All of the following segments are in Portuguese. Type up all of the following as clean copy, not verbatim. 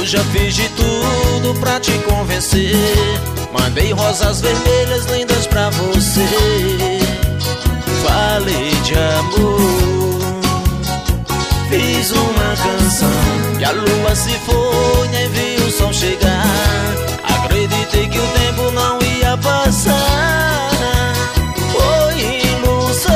já fiz de tudo pra te convencer. Mandei rosas vermelhas lindas pra você. Falei de amor, fiz uma canção. E a lua se foi, nem vi o sol chegar. Acreditei que o tempo não ia passar. Foi ilusão.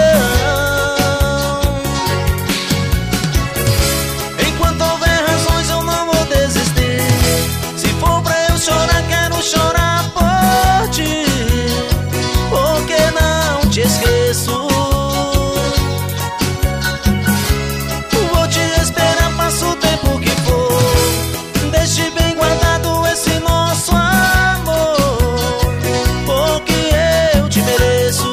Enquanto houver razões eu não vou desistir. Se for pra eu chorar, quero chorar por ti. Porque não te esqueço. Vou te esperar, passa o tempo que for. Deixe bem guardado esse nosso amor, porque eu te mereço.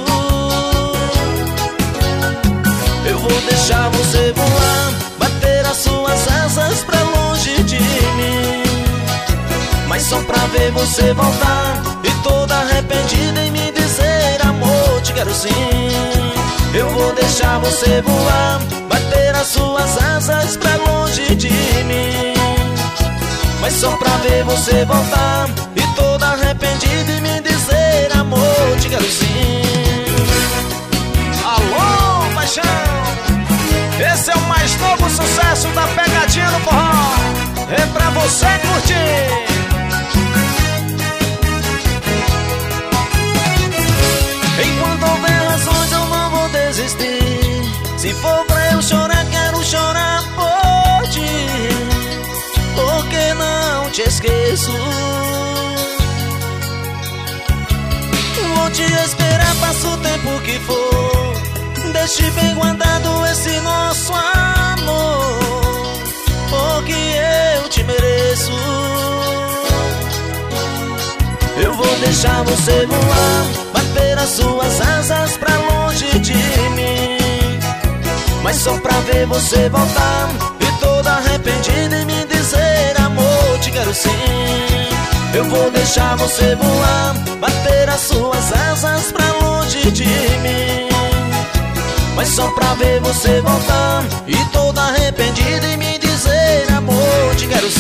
Eu vou deixar você voar, bater as suas asas pra longe de mim, mas só pra ver você voltar e toda arrependida em me dizer amor, te quero sim. Eu vou deixar você voar, bater as suas asas pra longe de mim, mas só pra ver você voltar e toda arrependida e me dizer amor, te quero sim. Alô, paixão! Esse é o mais novo sucesso da Pegadinha no Forró. É pra você curtir. Enquanto houver razões eu não vou desistir. Se for pra eu chorar, quero chorar por ti, porque não te esqueço. Vou te esperar, passa o tempo que for. Deixe bem guardado esse nosso amor, porque eu te mereço. Eu vou deixar você voar, bater as suas asas pra longe de mim, mas só pra ver você voltar e toda arrependida e me dizer amor, te quero sim. Eu vou deixar você voar, bater as suas asas pra longe de mim, mas só pra ver você voltar e toda arrependida e me dizer amor, te quero sim.